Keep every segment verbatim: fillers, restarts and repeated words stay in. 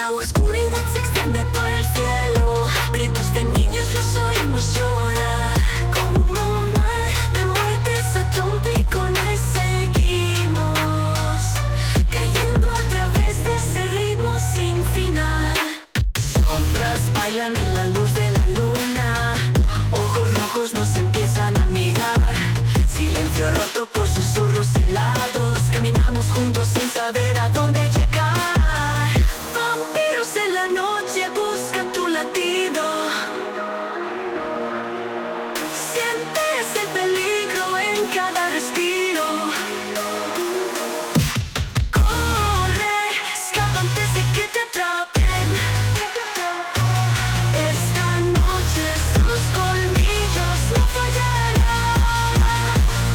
La oscuridad se extiende por el cielo, gritos de niños los oímos llorar. Como un mar de muertes atómicos seguimos cayendo a través de ese ritmo sin final. Sombras bailan en la luz de la luna, ojos rojos nos empiezan a mirar. Silencio roto por susurros helados, caminamos juntos sin saber a dónde llegar. Vampiros en la noche buscan tu latido. Sientes el peligro en cada respiro. Corre, escapa antes de que te atrapen. Esta noche tus colmillos no fallarán.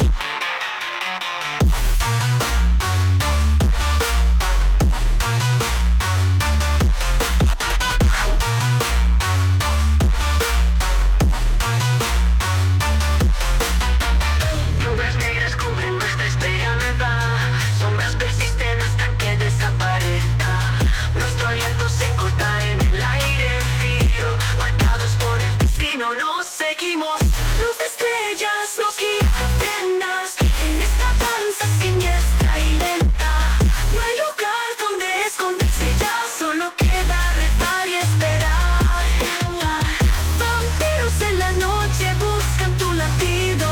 Nubes negras cubren nuestra esperanza, sombras persisten hasta que desaparezca. Nuestro aliento se corta en el aire frío, marcados por el destino nos seguimos. Luz de estrellas nos guía apenas en esta danza siniestra y lenta. No hay lugar donde esconderse ya, solo queda rezar y esperar. Vampiros en la noche buscan tu latido.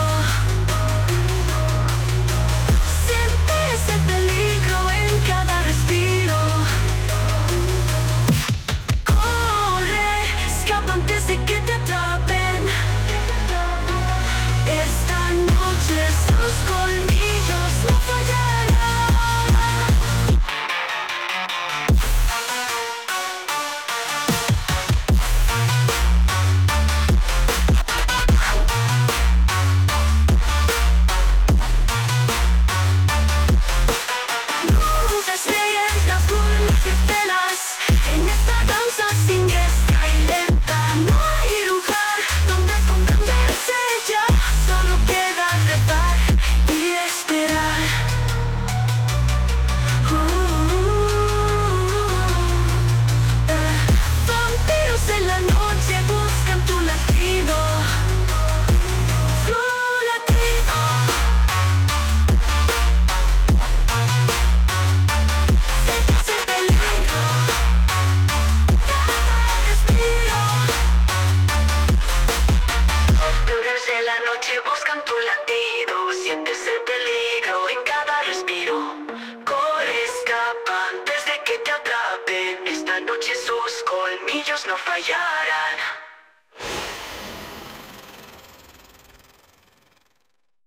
Sientes el peligro en cada respiro. Corre, escapa antes de que te atrapen. Esta noche sus colmillos no fallarán. Luces negras cubren las estelas en esta danza siniestra y lenta. No hay lugar donde esconderse ya, solo queda rezar y esperar. Uh, eh. Vampiros en la noche buscan tu latido. Tu latido. Sientes el peligro cada respiro. Vampiros en la noche buscan tu latido. Sientes el peligro en cada respiro. Corre, escapa antes de que te atrapen. Esta noche sus colmillos no fallarán.